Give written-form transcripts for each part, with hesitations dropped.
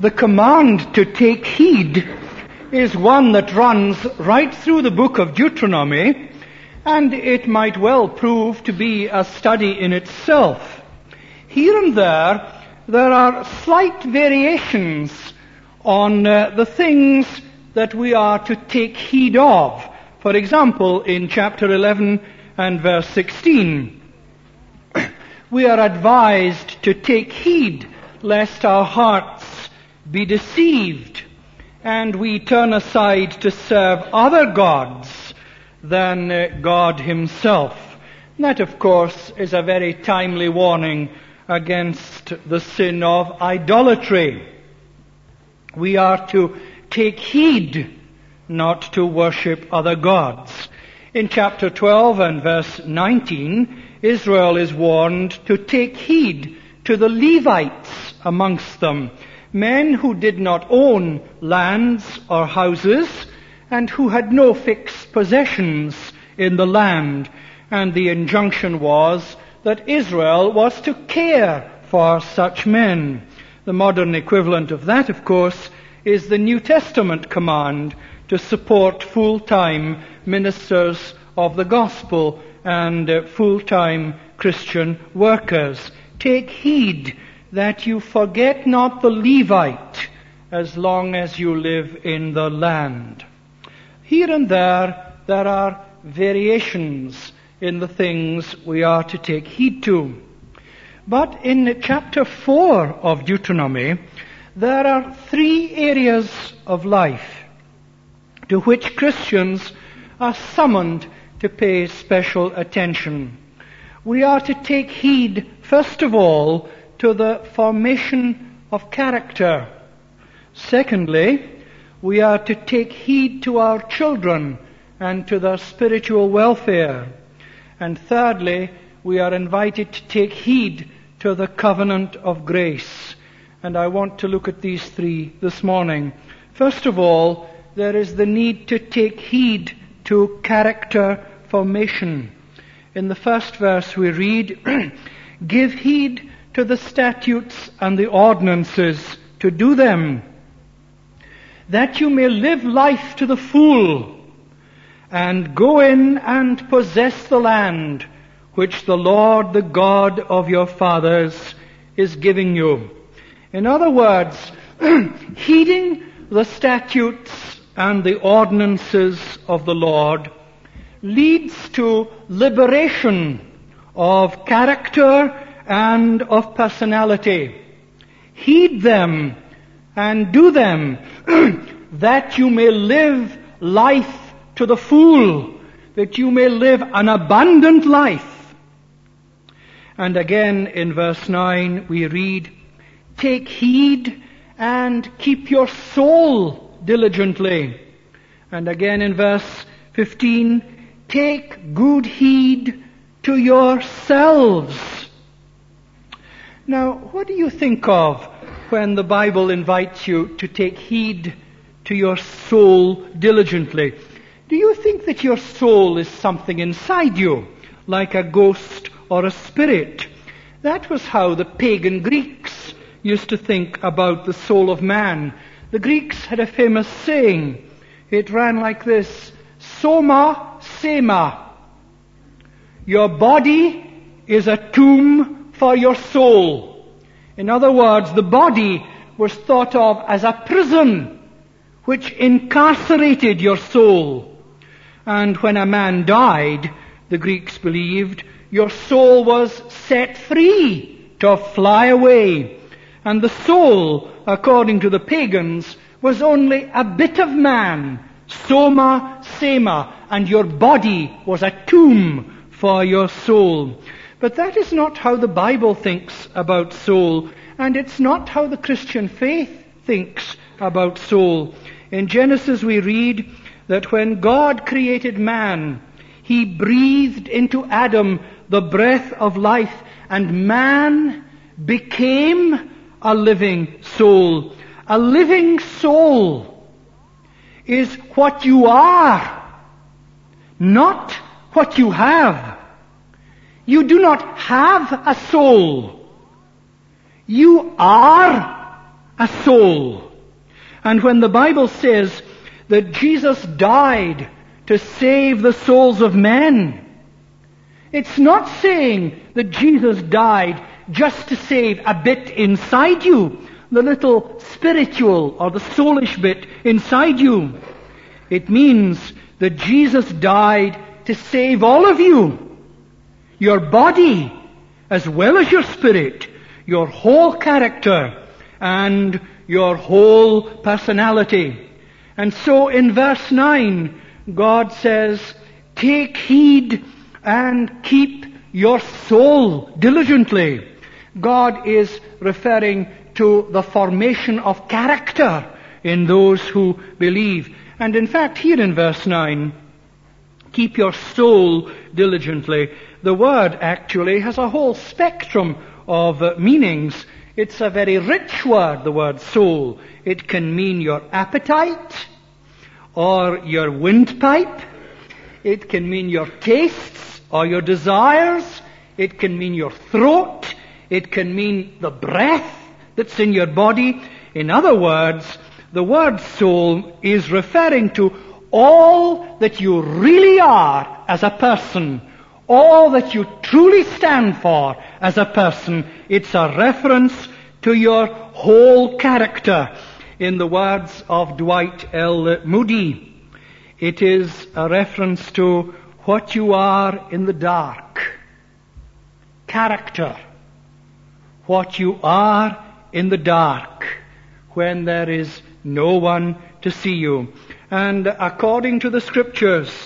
The command to take heed is one that runs right through the book of Deuteronomy, and it might well prove to be a study in itself. Here and there are slight variations on the things that we are to take heed of. For example, in chapter 11 and verse 16, we are advised to take heed lest our hearts be deceived and we turn aside to serve other gods than God himself. And that, of course, is a very timely warning against the sin of idolatry. We are to take heed not to worship other gods. In chapter 12 and verse 19, Israel is warned to take heed to the Levites amongst them, men who did not own lands or houses and who had no fixed possessions in the land. And the injunction was that Israel was to care for such men. The modern equivalent of that, of course, is the New Testament command to support full-time ministers of the gospel and full-time Christian workers. Take heed that you forget not the Levite as long as you live in the land. Here and there are variations in the things we are to take heed to. But in chapter 4 of Deuteronomy, there are 3 areas of life to which Christians are summoned to pay special attention. We are to take heed, first of all, to the formation of character. Secondly, we are to take heed to our children and to their spiritual welfare. And thirdly, we are invited to take heed to the covenant of grace. And I want to look at these 3 this morning. First of all, there is the need to take heed to character formation. In the first verse we read, "Give heed to the statutes and the ordinances, to do them, that you may live life to the full, and go in and possess the land which the Lord, the God of your fathers, is giving you." In other words, heeding the statutes and the ordinances of the Lord leads to liberation of character and of personality. Heed them and do them that you may live life to the full, that you may live an abundant life. And again in verse 9 we read, "Take heed and keep your soul diligently." And again in verse 15, "Take good heed to yourselves." Now, what do you think of when the Bible invites you to take heed to your soul diligently? Do you think that your soul is something inside you, like a ghost or a spirit? That was how the pagan Greeks used to think about the soul of man. The Greeks had a famous saying. It ran like this: "Soma sema." Your body is a tomb for your soul. In other words, the body was thought of as a prison which incarcerated your soul. And when a man died, the Greeks believed, your soul was set free to fly away. And the soul, according to the pagans, was only a bit of man, soma sema, and your body was a tomb for your soul. But that is not how the Bible thinks about soul, and it's not how the Christian faith thinks about soul. In Genesis we read that when God created man, he breathed into Adam the breath of life, and man became a living soul. A living soul is what you are, not what you have. You do not have a soul. You are a soul. And when the Bible says that Jesus died to save the souls of men, it's not saying that Jesus died just to save a bit inside you, the little spiritual or the soulish bit inside you. It means that Jesus died to save all of you, your body as well as your spirit, your whole character and your whole personality. And so in verse 9, God says, take heed and keep your soul diligently. God is referring to the formation of character in those who believe. And in fact, here in verse 9, keep your soul diligently. The word actually has a whole spectrum of meanings. It's a very rich word, the word soul. It can mean your appetite or your windpipe. It can mean your tastes or your desires. It can mean your throat. It can mean the breath that's in your body. In other words, the word soul is referring to all that you really are as a person, all that you truly stand for as a person. It's a reference to your whole character. In the words of Dwight L. Moody, it is a reference to what you are in the dark. Character. What you are in the dark when there is no one to see you. And according to the Scriptures,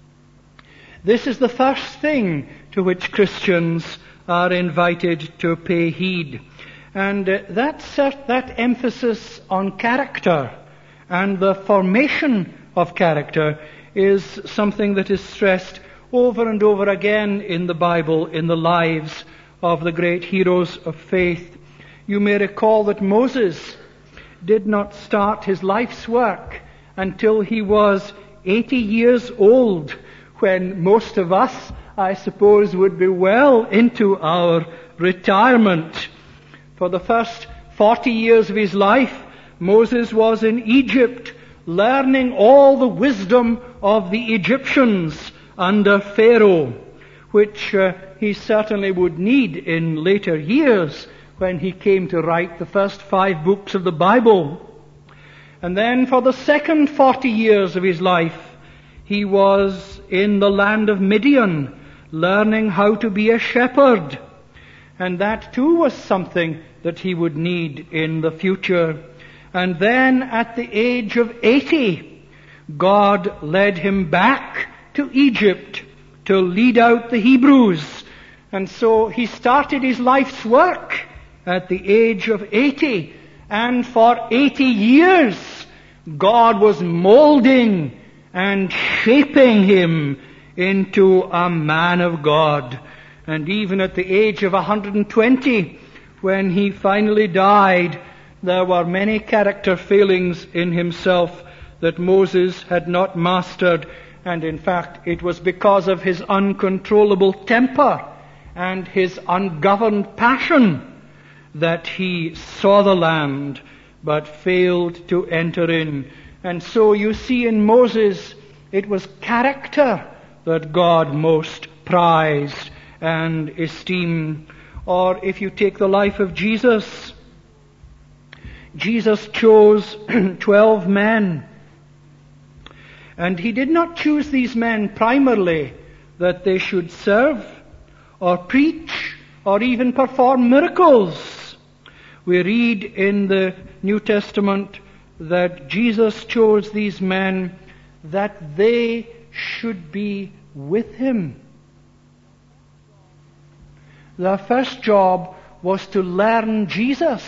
this is the first thing to which Christians are invited to pay heed. And that emphasis on character and the formation of character is something that is stressed over and over again in the Bible, in the lives of the great heroes of faith. You may recall that Moses did not start his life's work until he was 80 years old, when most of us, I suppose, would be well into our retirement. For the first 40 years of his life, Moses was in Egypt, learning all the wisdom of the Egyptians under Pharaoh, which he certainly would need in later years when he came to write the first 5 books of the Bible. And then for the second 40 years of his life, he was in the land of Midian, learning how to be a shepherd. And that too was something that he would need in the future. And then at the age of 80, God led him back to Egypt to lead out the Hebrews. And so he started his life's work at the age of 80. And for 80 years, God was molding and shaping him into a man of God. And even at the age of 120, when he finally died, there were many character failings in himself that Moses had not mastered. And in fact, it was because of his uncontrollable temper and his ungoverned passion that he saw the land but failed to enter in. And so you see in Moses, it was character that God most prized and esteemed. Or if you take the life of Jesus, Jesus chose 12 men. And he did not choose these men primarily that they should serve or preach or even perform miracles. We read in the New Testament that Jesus chose these men that they should be with him. Their first job was to learn Jesus.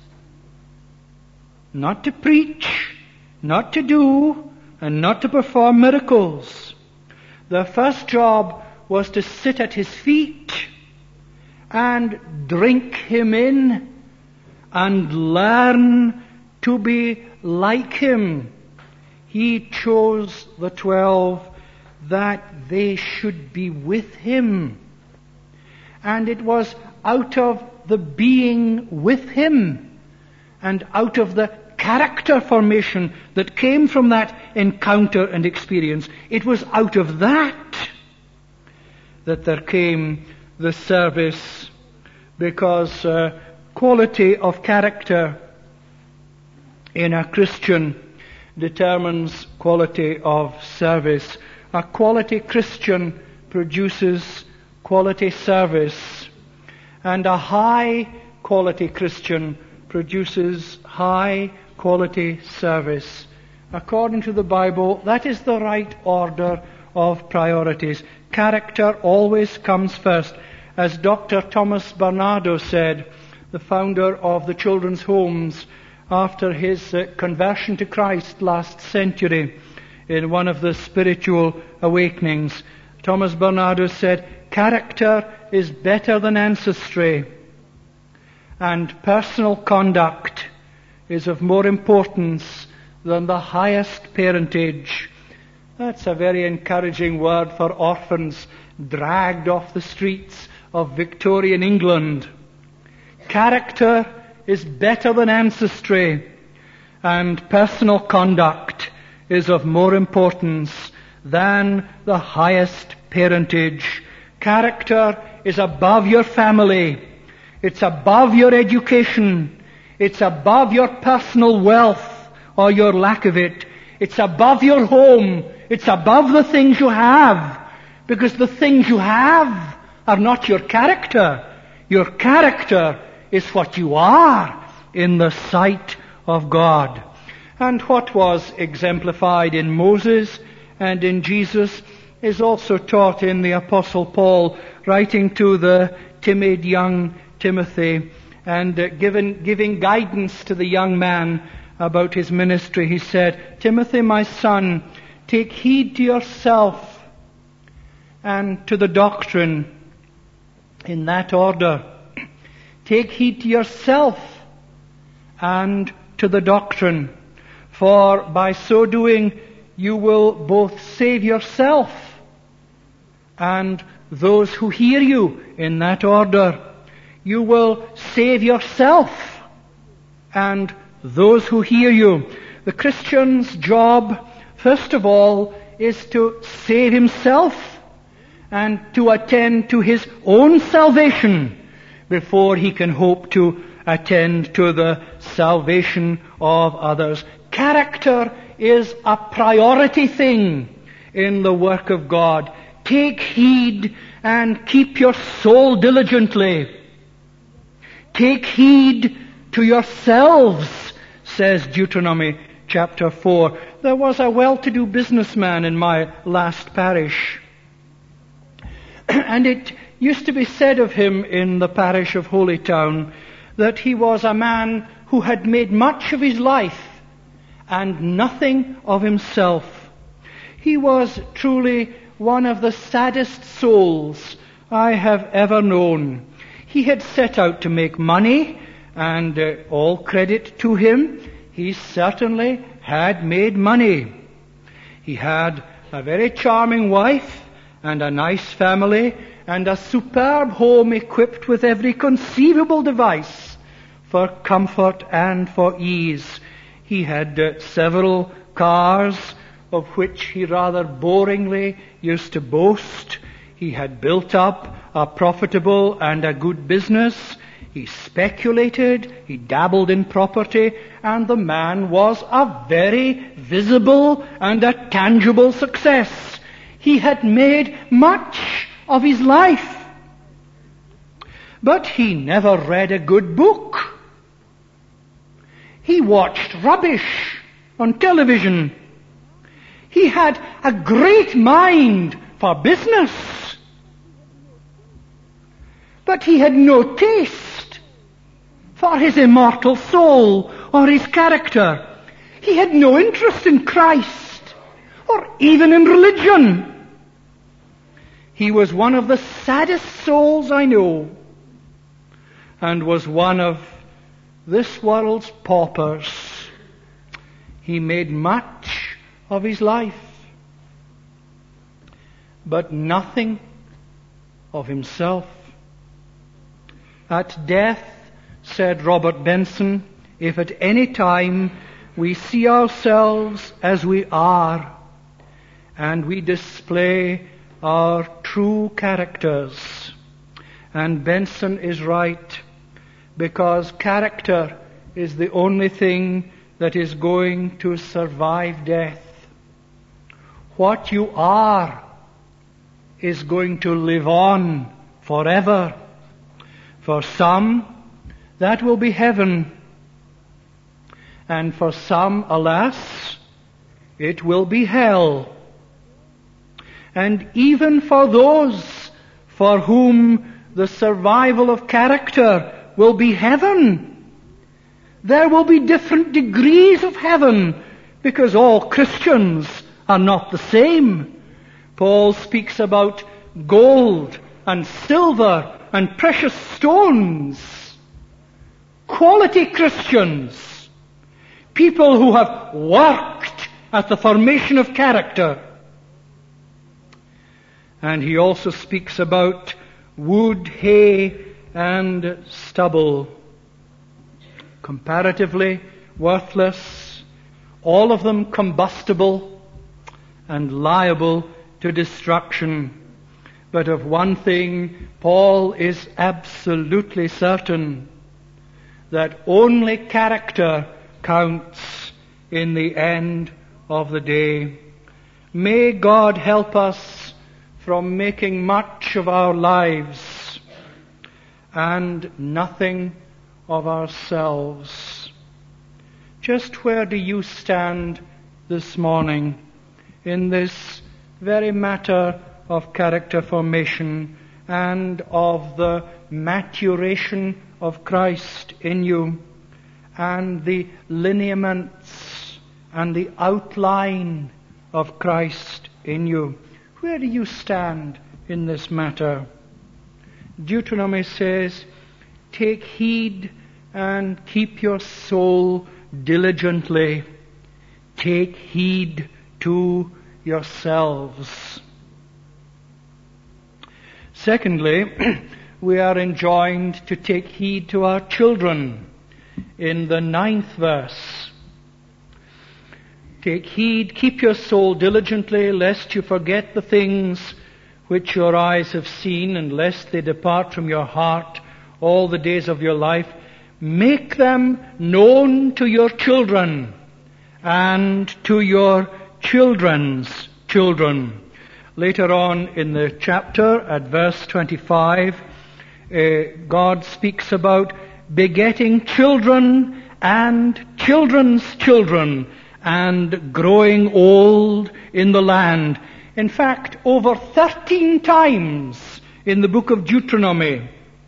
Not to preach, not to do, and not to perform miracles. Their first job was to sit at his feet and drink him in and learn to be like him. He chose the 12 that they should be with him. And it was out of the being with him and out of the character formation that came from that encounter and experience, it was out of that there came the service, because quality of character in a Christian determines quality of service. A quality Christian produces quality service, and a high quality Christian produces high quality service. According to the Bible, that is the right order of priorities. Character always comes first. As Dr. Thomas Bernardo said, the founder of the Children's Homes, after his conversion to Christ last century, in one of the spiritual awakenings, Thomas Bernardo said, character is better than ancestry, and personal conduct is of more importance than the highest parentage. That's a very encouraging word for orphans dragged off the streets of Victorian England. Character is better than ancestry, and personal conduct is of more importance than the highest parentage. Character is above your family. It's above your education. It's above your personal wealth or your lack of it. It's above your home. It's above the things you have, because the things you have are not your character. Your character is what you are in the sight of God. And what was exemplified in Moses and in Jesus is also taught in the Apostle Paul, writing to the timid young Timothy and giving guidance to the young man about his ministry. He said, Timothy, my son, take heed to yourself and to the doctrine, in that order. Take heed to yourself and to the doctrine, for by so doing you will both save yourself and those who hear you. In that order, you will save yourself and those who hear you. The Christian's job, first of all, is to save himself and to attend to his own salvation before he can hope to attend to the salvation of others. Character is a priority thing in the work of God. Take heed and keep your soul diligently. Take heed to yourselves, says Deuteronomy chapter 4. There was a well-to-do businessman in my last parish, and it used to be said of him in the parish of Holytown that he was a man who had made much of his life and nothing of himself. He was truly one of the saddest souls I have ever known. He had set out to make money, and all credit to him, he certainly had made money. He had a very charming wife and a nice family and a superb home equipped with every conceivable device for comfort and for ease. He had several cars, of which he rather boringly used to boast. He had built up a profitable and a good business. He speculated, he dabbled in property, and the man was a very visible and a tangible success. He had made much of his life. But he never read a good book. He watched rubbish on television. He had a great mind for business, but he had no taste for his immortal soul or his character. He had no interest in Christ or even in religion. He was one of the saddest souls I know, and was one of this world's paupers. He made much of his life, but nothing of himself. At death, said Robert Benson if at any time we see ourselves as we are, and we display our true characters. And Benson is right, because character is the only thing that is going to survive death. What you are is going to live on forever. For some, that will be heaven. And for some, alas, it will be hell. And even for those for whom the survival of character will be heaven, there will be different degrees of heaven, because all Christians are not the same. Paul speaks about gold and silver and precious stones. Quality Christians, people who have worked at the formation of character. And he also speaks about wood, hay, and stubble. Comparatively worthless, all of them combustible and liable to destruction. But of one thing, Paul is absolutely certain, that only character counts in the end of the day. May God help us from making much of our lives and nothing of ourselves. Just where do you stand this morning in this very matter of character formation and of the maturation of Christ in you, and the lineaments and the outline of Christ in you? Where do you stand in this matter? Deuteronomy says, take heed and keep your soul diligently. Take heed to yourselves. Secondly, we are enjoined to take heed to our children in the 9th verse. Take heed, keep your soul diligently, lest you forget the things which your eyes have seen, and lest they depart from your heart all the days of your life. Make them known to your children and to your children's children. Later on in the chapter, at verse 25, God speaks about begetting children and children's children and growing old in the land. In fact, over 13 times in the book of Deuteronomy,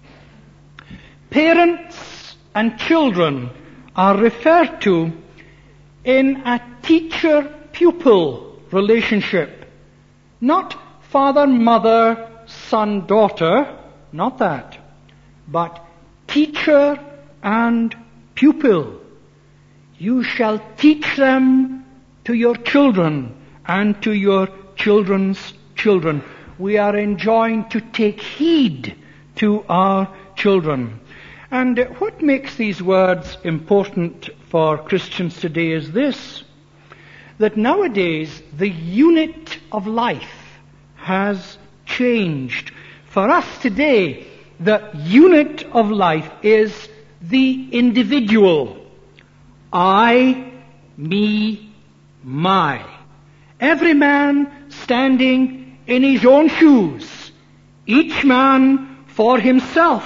parents and children are referred to in a teacher-pupil relationship. Not father, mother, son, daughter, not that, but teacher and pupil. You shall teach them to your children and to your children's children. We are enjoined to take heed to our children. And what makes these words important for Christians today is this, that nowadays the unit of life has changed. For us today, the unit of life is the individual. I, me, my. Every man standing in his own shoes. Each man for himself.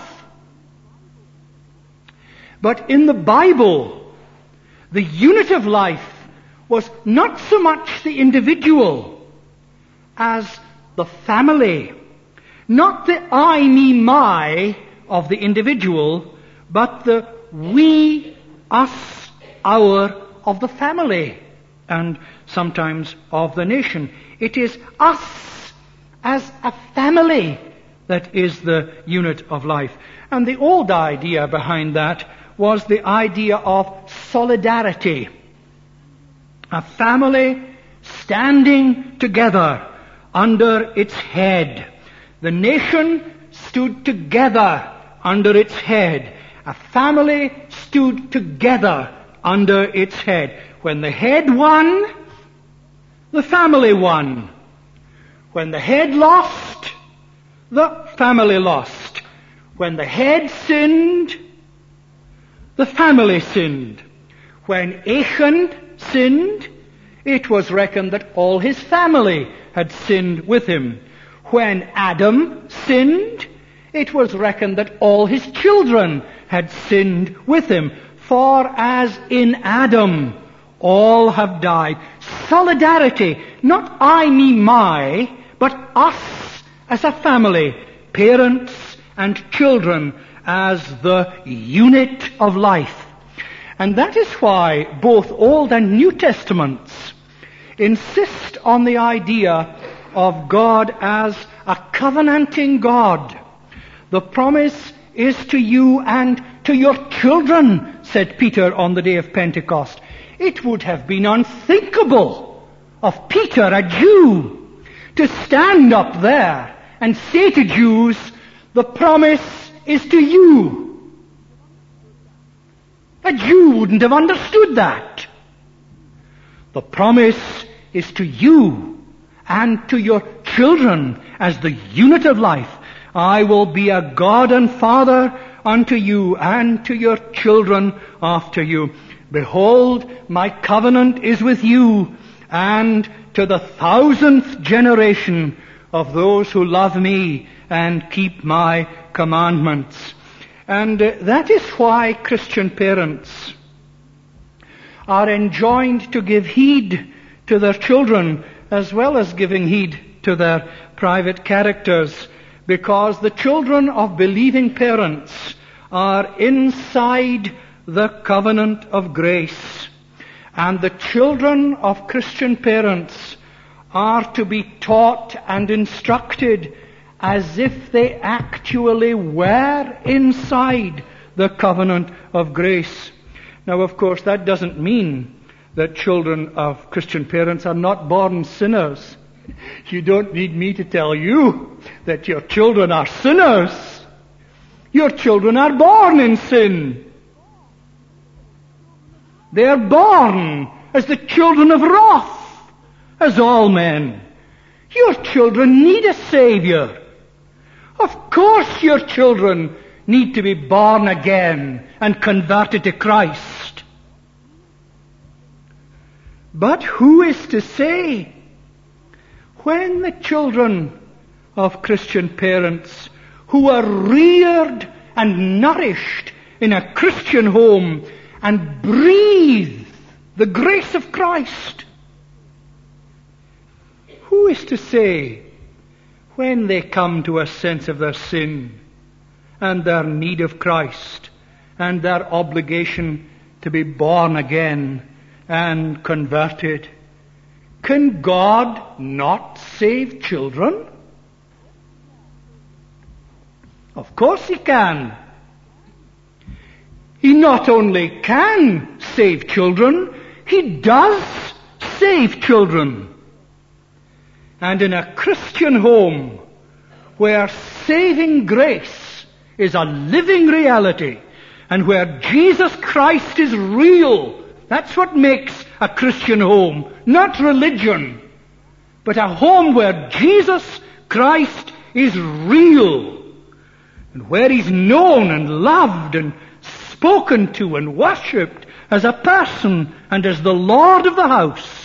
But in the Bible, the unit of life was not so much the individual as the family. Not the I, me, my of the individual, but the we, us, our of the family, and sometimes of the nation. It is us as a family that is the unit of life. And the old idea behind that was the idea of solidarity. A family standing together under its head. The nation stood together under its head. A family stood together under its head. When the head won, the family won. When the head lost, the family lost. When the head sinned, the family sinned. When Achan sinned, it was reckoned that all his family had sinned with him. When Adam sinned, it was reckoned that all his children had sinned with him. For as in Adam all have died. Solidarity, not I, me, my, but us as a family, parents and children as the unit of life. And that is why both Old and New Testaments insist on the idea of God as a covenanting God. The promise is to you and to your children, said Peter on the day of Pentecost. It would have been unthinkable of Peter, a Jew, to stand up there and say to Jews, the promise is to you. A Jew wouldn't have understood that. The promise is to you and to your children as the unit of life. I will be a God and Father unto you and to your children after you. Behold, my covenant is with you and to the 1,000th generation of those who love me and keep my commandments. And that is why Christian parents are enjoined to give heed to their children as well as giving heed to their private characters, because the children of believing parents are inside the covenant of grace. And the children of Christian parents are to be taught and instructed as if they actually were inside the covenant of grace. Now, of course, that doesn't mean that children of Christian parents are not born sinners. You don't need me to tell you that your children are sinners. Your children are born in sin. They are born as the children of wrath, as all men. Your children need a Savior. Of course your children need to be born again and converted to Christ. But who is to say when the children of Christian parents who are reared and nourished in a Christian home and breathe the grace of Christ, who is to say when they come to a sense of their sin and their need of Christ and their obligation to be born again and converted, can God not save children? Of course He can. He not only can save children, He does save children. And in a Christian home where saving grace is a living reality and where Jesus Christ is real, that's what makes a Christian home, not religion, but a home where Jesus Christ is real and where He's known and loved and spoken to and worshipped as a person and as the Lord of the house.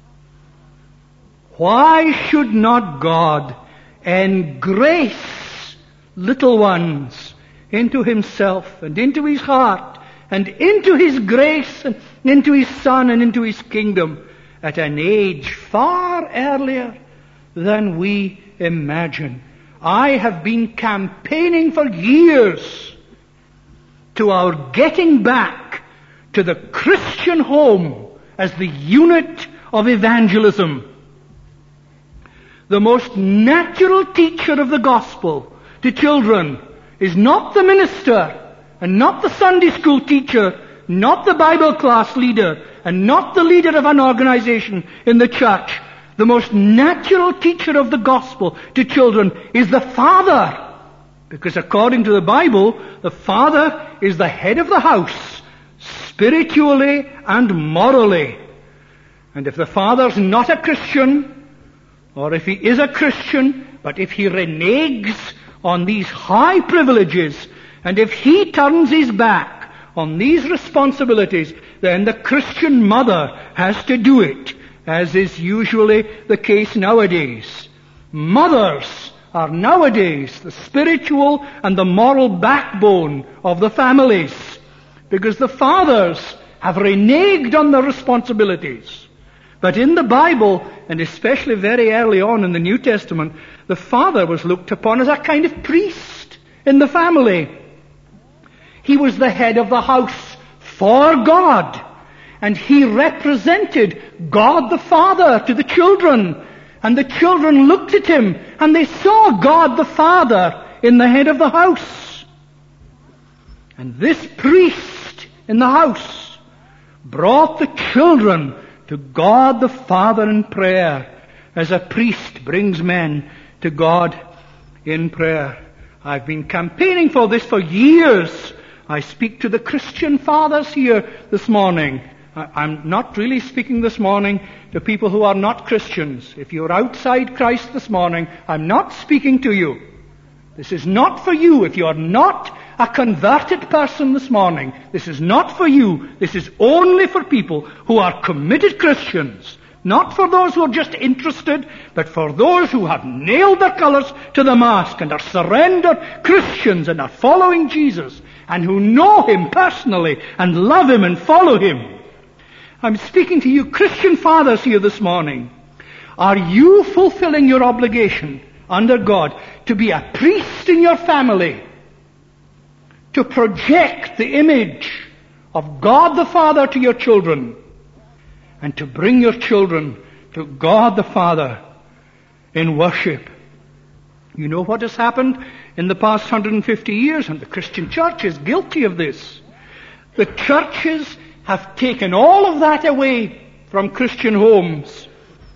Why should not God engrace little ones into Himself and into His heart and into His grace and into His Son and into His kingdom at an age far earlier than we imagine? I have been campaigning for years to our getting back to the Christian home as the unit of evangelism. The most natural teacher of the gospel to children is not the minister and not the Sunday school teacher, not the Bible class leader and not the leader of an organization in the church. The most natural teacher of the gospel to children is the father Because according to the Bible, the father is the head of the house, spiritually and morally. And if the father's not a Christian, or if he is a Christian, but if he reneges on these high privileges, and if he turns his back on these responsibilities, then the Christian mother has to do it, as is usually the case nowadays. Mothers are nowadays the spiritual and the moral backbone of the families, because the fathers have reneged on their responsibilities. But in the Bible, and especially very early on in the New Testament, the father was looked upon as a kind of priest in the family. He was the head of the house for God, and he represented God the Father to the children. And the children looked at him, and they saw God the Father in the head of the house. And this priest in the house brought the children to God the Father in prayer, as a priest brings men to God in prayer. I've been campaigning for this for years. I speak to the Christian fathers here this morning. I'm not really speaking this morning to people who are not Christians. If you're outside Christ this morning, I'm not speaking to you. This is not for you. If you're not a converted person this morning, this is not for you. This is only for people who are committed Christians. Not for those who are just interested, but for those who have nailed their colours to the mast and are surrendered Christians and are following Jesus and who know Him personally and love Him and follow Him. I'm speaking to you Christian fathers here this morning. Are you fulfilling your obligation under God to be a priest in your family? To project the image of God the Father to your children, and to bring your children to God the Father in worship. You know what has happened in the past 150 years, and the Christian church is guilty of this. The churches have taken all of that away from Christian homes.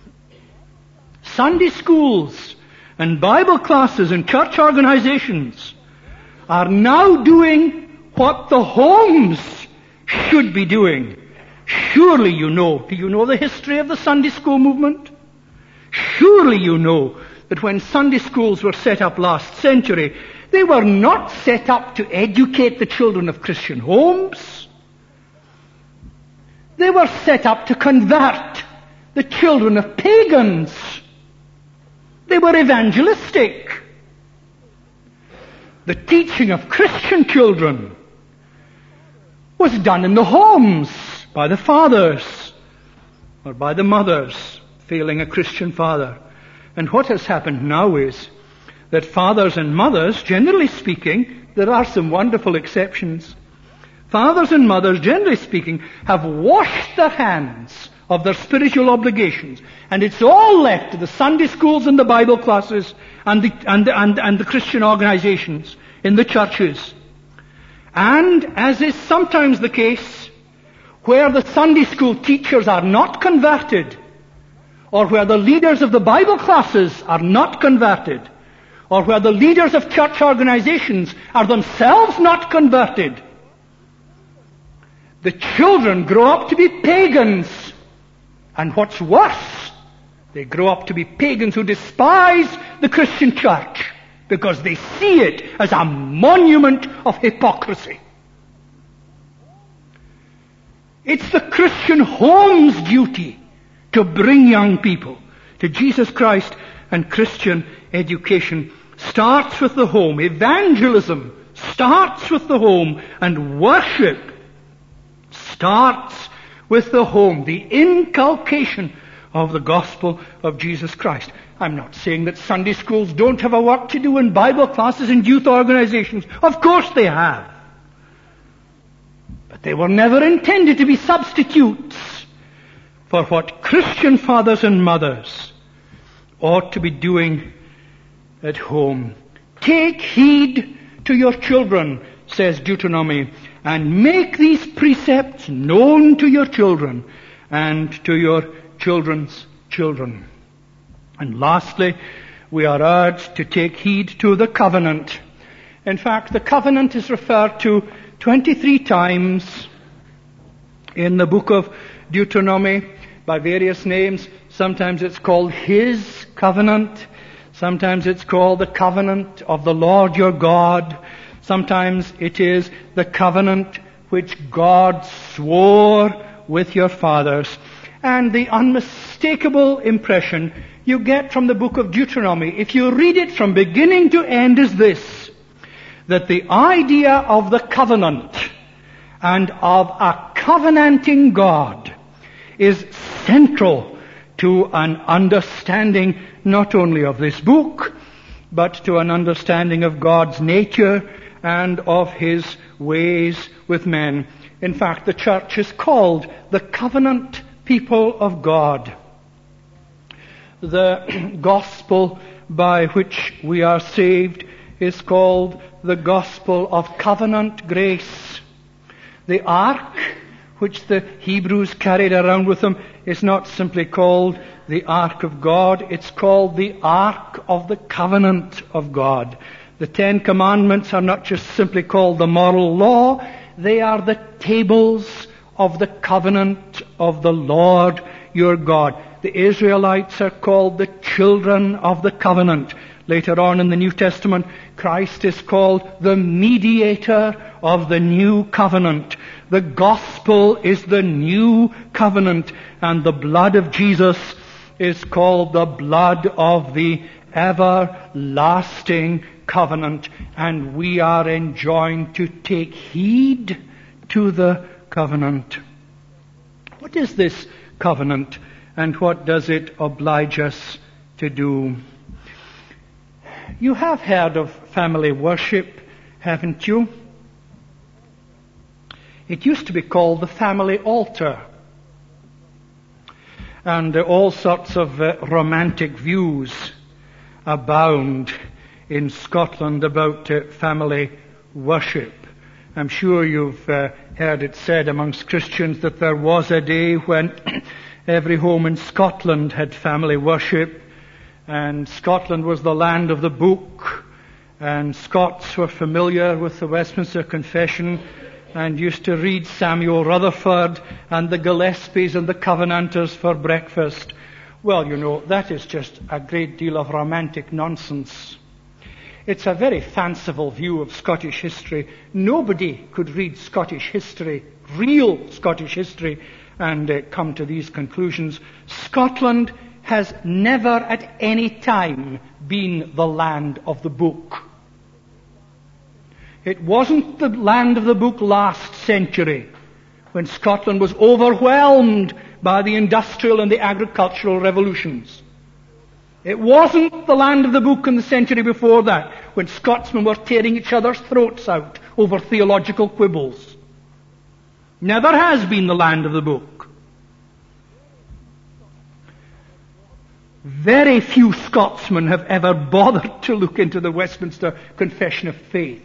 Sunday schools and Bible classes and church organizations are now doing what the homes should be doing. Surely you know. Do you know the history of the Sunday school movement? Surely you know that when Sunday schools were set up last century, they were not set up to educate the children of Christian homes. They were set up to convert the children of pagans. They were evangelistic. The teaching of Christian children was done in the homes by the fathers or by the mothers, failing a Christian father. And what has happened now is that fathers and mothers, generally speaking, there are some wonderful exceptions, fathers and mothers, generally speaking, have washed their hands of their spiritual obligations, and it's all left to the Sunday schools and the Bible classes and the Christian organizations in the churches. And as is sometimes the case, where the Sunday school teachers are not converted, or where the leaders of the Bible classes are not converted, or where the leaders of church organizations are themselves not converted, the children grow up to be pagans. And what's worse, they grow up to be pagans who despise the Christian church because they see it as a monument of hypocrisy. It's the Christian home's duty to bring young people to Jesus Christ, and Christian education starts with the home. Evangelism starts with the home, and worship starts with the home, the inculcation of the gospel of Jesus Christ. I'm not saying that Sunday schools don't have a work to do in Bible classes and youth organizations. Of course they have. But they were never intended to be substitutes for what Christian fathers and mothers ought to be doing at home. Take heed to your children, says Deuteronomy, and make these precepts known to your children and to your children's children. And lastly, we are urged to take heed to the covenant. In fact, the covenant is referred to 23 times in the book of Deuteronomy by various names. Sometimes it's called His covenant. Sometimes it's called the covenant of the Lord your God. Sometimes it is the covenant which God swore with your fathers. And the unmistakable impression you get from the book of Deuteronomy, if you read it from beginning to end, is this: that the idea of the covenant and of a covenanting God is central to an understanding not only of this book, but to an understanding of God's nature and of His ways with men. In fact, the church is called the covenant people of God. The gospel by which we are saved is called the gospel of covenant grace. The ark which the Hebrews carried around with them is not simply called the ark of God, it's called the ark of the covenant of God. The Ten Commandments are not just simply called the moral law, they are the tables of the covenant of the Lord your God. The Israelites are called the children of the covenant. Later on in the New Testament, Christ is called the mediator of the new covenant. The gospel is the new covenant, and the blood of Jesus is called the blood of the everlasting covenant. And we are enjoined to take heed to the covenant. What is this covenant, and what does it oblige us to do? You have heard of family worship, haven't you? It used to be called the family altar. And all sorts of romantic views abound in Scotland about family worship. I'm sure you've heard it said amongst Christians that there was a day when every home in Scotland had family worship, and Scotland was the land of the book, and Scots were familiar with the Westminster Confession and used to read Samuel Rutherford and the Gillespies and the Covenanters for breakfast. Well, you know, that is just a great deal of romantic nonsense. It's a very fanciful view of Scottish history. Nobody could read Scottish history, real Scottish history, and come to these conclusions. Scotland has never at any time been the land of the book. It wasn't the land of the book last century, when Scotland was overwhelmed by the industrial and the agricultural revolutions. It wasn't the land of the book in the century before that, when Scotsmen were tearing each other's throats out over theological quibbles. Never has been the land of the book. Very few Scotsmen have ever bothered to look into the Westminster Confession of Faith.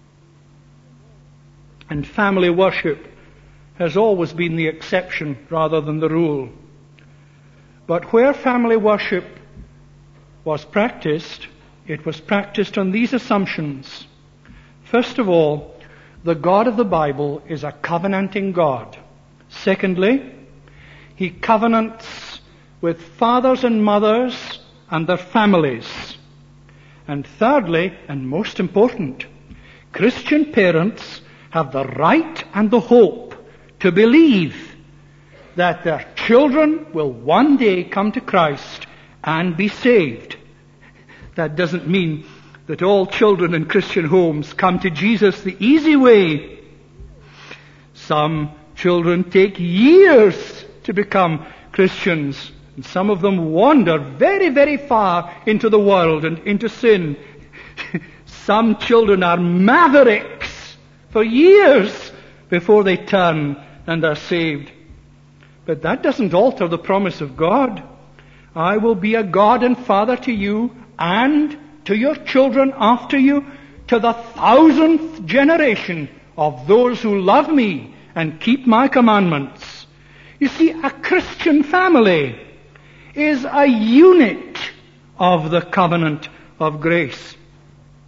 And family worship has always been the exception rather than the rule. But where family worship was practiced, it was practiced on these assumptions. First of all, the God of the Bible is a covenanting God. Secondly, He covenants with fathers and mothers and their families. And thirdly, and most important, Christian parents have the right and the hope to believe that their children will one day come to Christ and be saved. That doesn't mean that all children in Christian homes come to Jesus the easy way. Some children take years to become Christians, and some of them wander very, very far into the world and into sin. Some children are mavericks for years before they turn and are saved. But that doesn't alter the promise of God. I will be a God and Father to you and to your children after you, to the 1,000th generation of those who love me and keep my commandments. You see, a Christian family is a unit of the covenant of grace.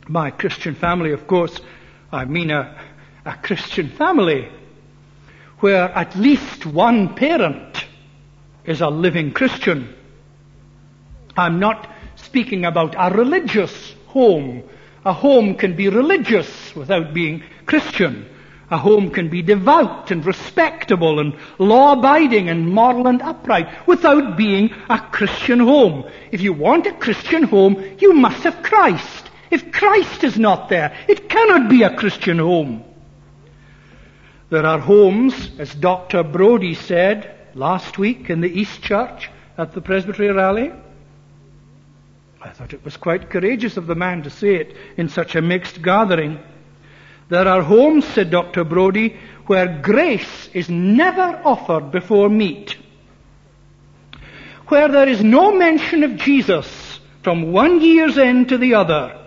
By Christian family, of course, I mean a Christian family where at least one parent is a living Christian. I'm not speaking about a religious home. A home can be religious without being Christian. A home can be devout and respectable and law-abiding and moral and upright without being a Christian home. If you want a Christian home, you must have Christ. If Christ is not there, it cannot be a Christian home. There are homes, as Dr. Brody said last week in the East Church at the Presbytery rally. I thought it was quite courageous of the man to say it in such a mixed gathering. There are homes, said Dr. Brody, where grace is never offered before meat, where there is no mention of Jesus from one year's end to the other,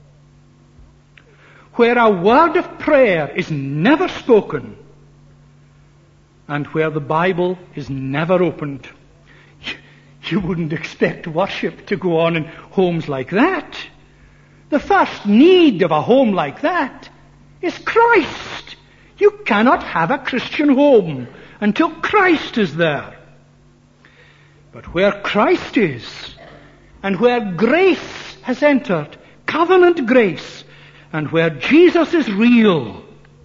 where a word of prayer is never spoken, and where the Bible is never opened. You wouldn't expect worship to go on in homes like that. The first need of a home like that is Christ. You cannot have a Christian home until Christ is there. But where Christ is, and where grace has entered, covenant grace, and where Jesus is real,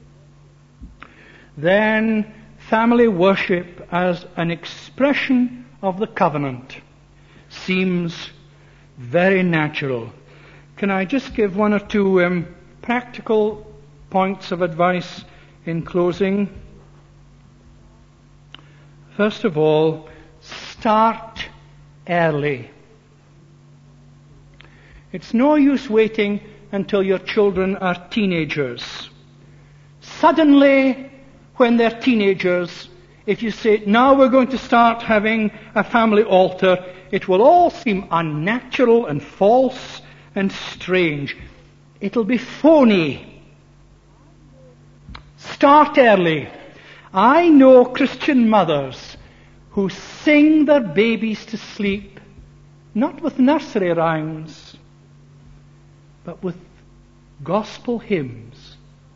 then family worship as an expression of the covenant seems very natural. Can I just give one or two practical points of advice in closing? First of all, start early. It's no use waiting until your children are teenagers. Suddenly, when they're teenagers, if you say, now we're going to start having a family altar, it will all seem unnatural and false and strange. It'll be phony. Start early. I know Christian mothers who sing their babies to sleep, not with nursery rhymes, but with gospel hymns.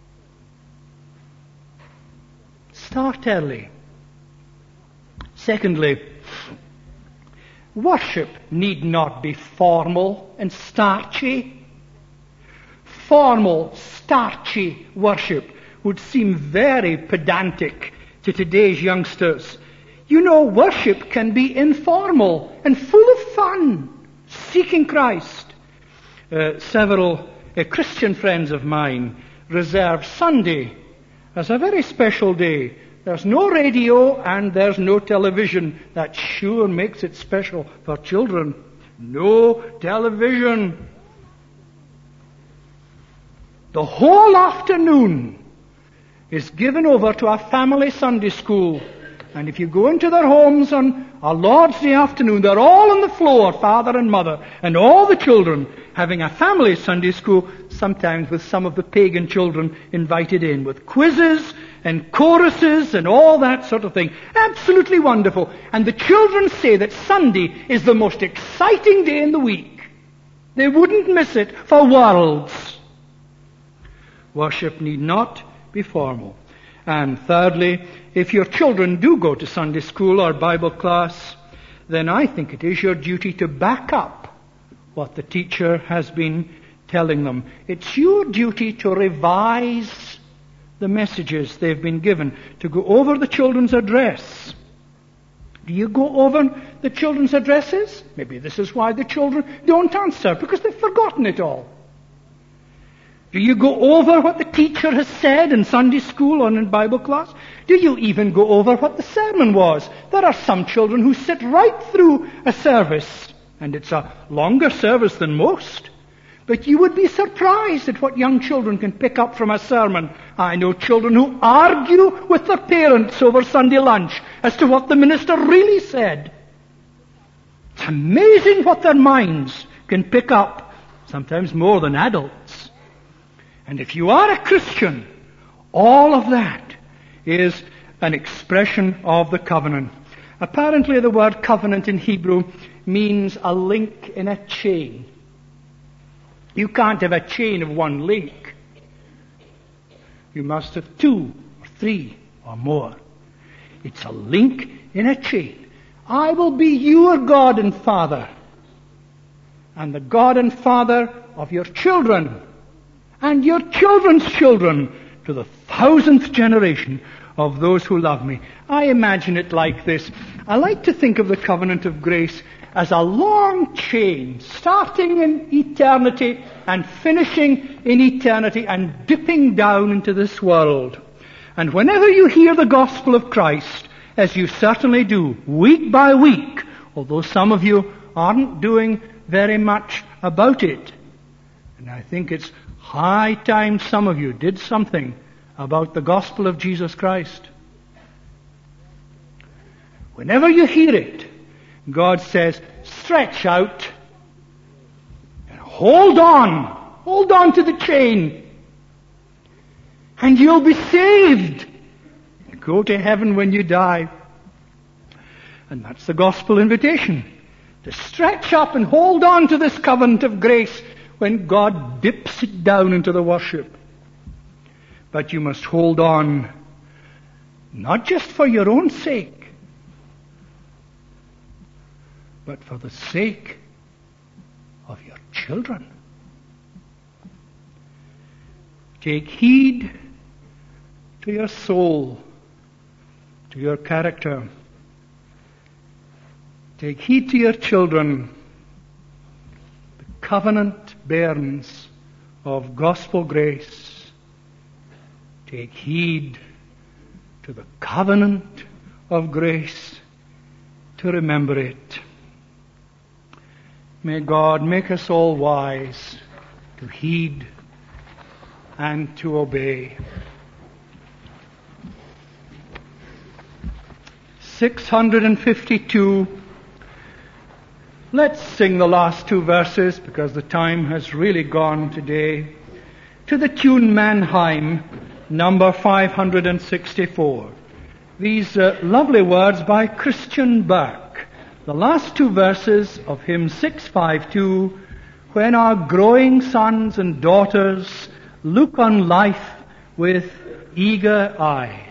Start early. Secondly, worship need not be formal and starchy. Formal, starchy worship would seem very pedantic to today's youngsters. You know, worship can be informal and full of fun, seeking Christ. Several Christian friends of mine reserve Sunday as a very special day. There's no radio and there's no television. That sure makes it special for children. No television. The whole afternoon is given over to a family Sunday school. And if you go into their homes on a Lord's Day afternoon, they're all on the floor, father and mother, and all the children having a family Sunday school, sometimes with some of the pagan children invited in, with quizzes and choruses and all that sort of thing. Absolutely wonderful. And the children say that Sunday is the most exciting day in the week. They wouldn't miss it for worlds. Worship need not be formal. And thirdly, if your children do go to Sunday school or Bible class, then I think it is your duty to back up what the teacher has been telling them. It's your duty to revise the messages they've been given, to go over the children's address. Do you go over the children's addresses? Maybe this is why the children don't answer, because they've forgotten it all. Do you go over what the teacher has said in Sunday school or in Bible class? Do you even go over what the sermon was? There are some children who sit right through a service, and it's a longer service than most. But you would be surprised at what young children can pick up from a sermon. I know children who argue with their parents over Sunday lunch as to what the minister really said. It's amazing what their minds can pick up, sometimes more than adults. And if you are a Christian, all of that is an expression of the covenant. Apparently the word covenant in Hebrew means a link in a chain. You can't have a chain of one link. You must have two or three or more. It's a link in a chain. I will be your God and Father, and the God and Father of your children, and your children's children, to the 1,000th generation of those who love me. I imagine it like this. I like to think of the covenant of grace as a long chain, starting in eternity and finishing in eternity and dipping down into this world. And whenever you hear the gospel of Christ, as you certainly do, week by week, although some of you aren't doing very much about it, and I think it's high time some of you did something about the gospel of Jesus Christ. Whenever you hear it, God says, stretch out and hold on to the chain, and you'll be saved. Go to heaven when you die. And that's the gospel invitation, to stretch up and hold on to this covenant of grace when God dips it down into the worship. But you must hold on, not just for your own sake, but for the sake of your children. Take heed to your soul, to your character. Take heed to your children. The covenant bairns of gospel grace. Take heed to the covenant of grace, to remember it. May God make us all wise to heed and to obey. 652. Let's sing the last two verses, because the time has really gone today, to the tune Mannheim, number 564. These lovely words by Christian Burke. The last two verses of hymn 652, when our growing sons and daughters look on life with eager eye.